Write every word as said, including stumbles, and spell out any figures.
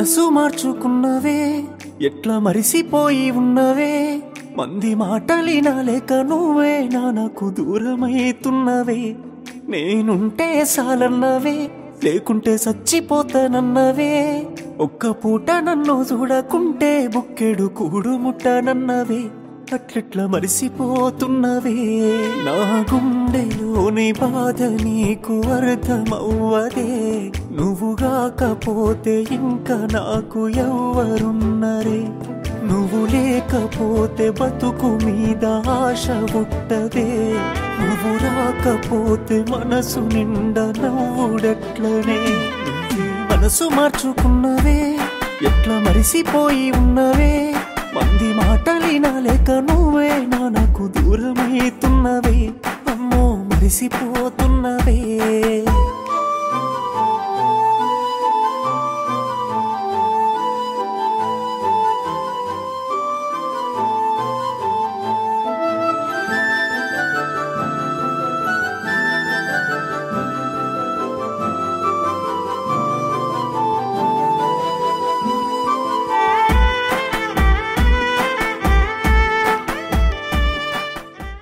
మనసు మార్చుకున్నవే ఎట్లా మరిసిపోయి ఉన్నవే మంది మాటలినలేక నువ్వే నాకు దూరమైతున్నవే నేనుంటే సాలన్నవే లేకుంటే చచ్చిపోతానన్నవే ఒక్క పూట నన్ను చూడకుంటే బుక్కెడు కూడు ముట్టనన్నవే అట్లెట్లా మరిసిపోతున్నవే నా గుండెలోని బాధ నీకు అర్థమవ్వదే నువ్వు గాకపోతే ఇంకా నాకు ఎవ్వరున్నరే నువ్వు లేకపోతే బతుకు మీద ఆశ పుట్టదే నువ్వు రాకపోతే మనసు నిండా నవ్వుడెట్లనే మనసు మార్చుకున్నవే ఎట్లా మరిసిపోయి ఉన్నవే మంది మాటలినలేక నువ్వే నాకు దూరమైతున్నవే అమ్మో మరిసిపోతున్నవే